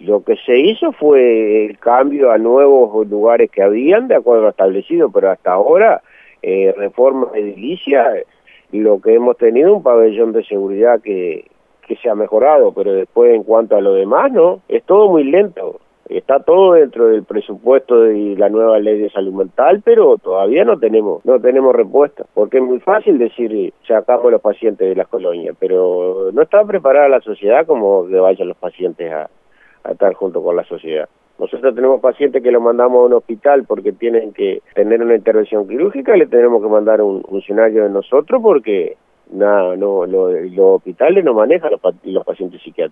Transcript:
Lo que se hizo fue el cambio a nuevos lugares que habían, de acuerdo a lo establecido, pero hasta ahora, reforma edilicia, lo que hemos tenido un pabellón de seguridad que se ha mejorado, pero después en cuanto a lo demás, no, es todo muy lento. Está todo dentro del presupuesto de la nueva ley de salud mental, pero todavía no tenemos respuesta, porque es muy fácil decir sacamos los pacientes de las colonias, pero no está preparada la sociedad como que vayan los pacientes a estar junto con la sociedad. Nosotros tenemos pacientes que los mandamos a un hospital porque tienen que tener una intervención quirúrgica, y le tenemos que mandar a un funcionario de nosotros porque los hospitales no manejan los pacientes psiquiátricos.